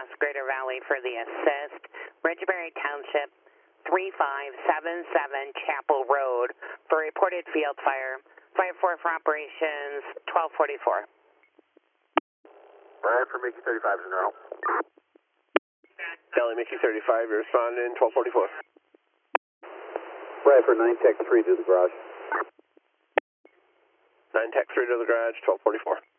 Greater Valley for the assist. Ridgeberry Township, 3577 Chapel Road for reported field fire. 5-4 for operations, 1244. Right for Mickey 35 is in route. Delhi Mickey 35, you're responding, 1244. Right for 9 Tech 3 to the garage. 9 Tech 3 to the garage, 1244.